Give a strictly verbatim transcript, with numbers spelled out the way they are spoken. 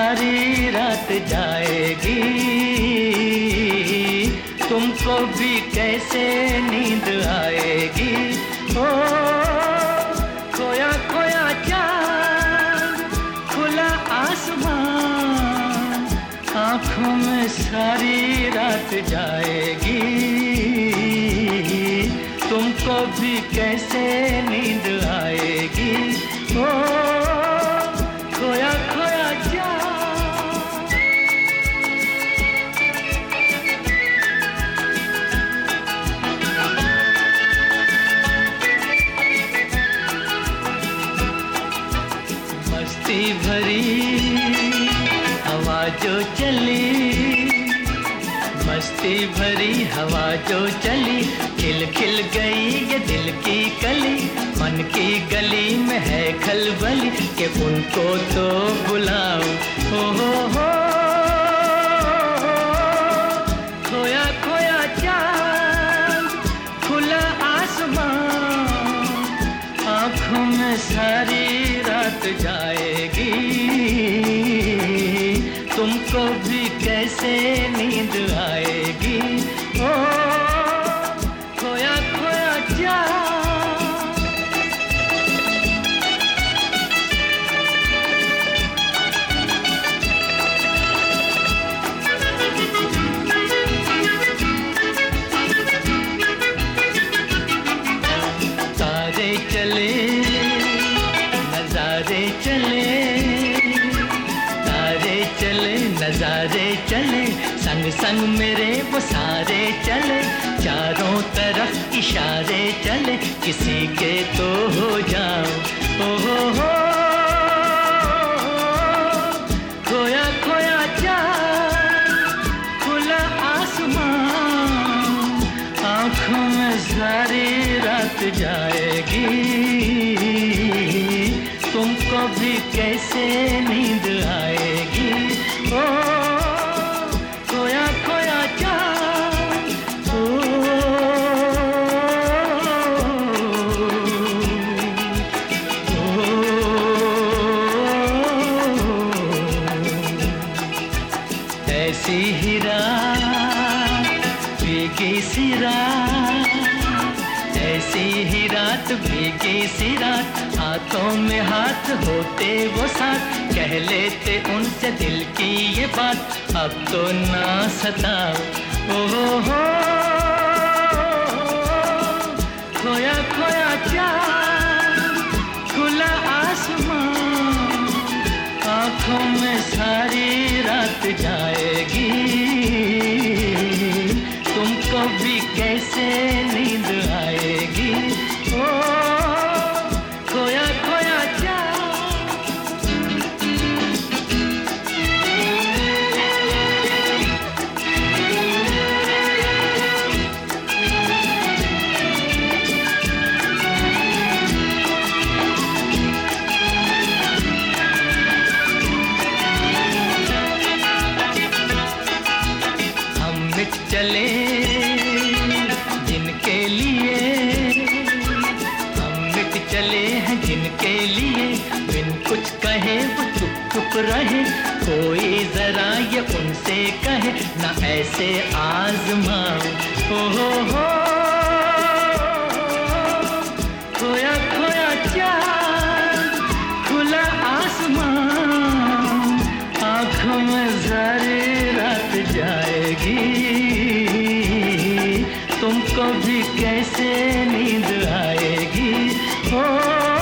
सारी रात जाएगी, तुमको भी कैसे नींद आएगी। ओ खोया खोया चाँद, खुला आसमान, आँखों में सारी रात जाएगी, तुमको भी कैसे नींद आएगी। ओ खोया खोया चाँद। मस्ती भरी हवा जो चली, मस्ती भरी हवा जो चली, खिल खिल गई ये दिल की कली। मन की गली में है खलबली कि उनको तो बुलाओ। हो हो हो खोया खोया चाँद, खुला आसमान, आँखों में सारी रात जाएगी, तुमको भी कैसे नींद आएगी। ओ खोया खोया चाँद। तारे चले नजारे चले, तारे चले नजारे चले, संग संग मेरे वो सारे चले, चारों तरफ इशारे चले, किसी के तो हो जाओ। ओ हो हो खोया खोया चाँद, खुला आसमान, आँखों में सारी रात जाएगी, तुमको भी कैसे नींद आएगी। ओ खोया खोया चाँद। ओ, ओ, ऐसी ही रात भीगी सी रात, ऐसी ही रात भीगी सी रात, हाथों में हाथ होते वो साथ, कह लेते उनसे दिल की ये बात, अब तो ना सताओ। ओ हो हो खोया खोया चाँद, खुला आसमान, आँखों में सारी रात जाएगी, तुमको भी कैसे नींद आएगी। ओ खोया खोया हम मिट चले जिनके लिए, हम मिट चले हैं जिनके लिए, बिन कुछ कहे वो चुप चुप रहे, कोई जरा ये उनसे कहे ना ऐसे आजमाओ। हो हो हो खोया खोया चाँद, खुला आसमान, आँखों में सारी रात जाएगी, तुमको भी कैसे नींद आएगी। ओ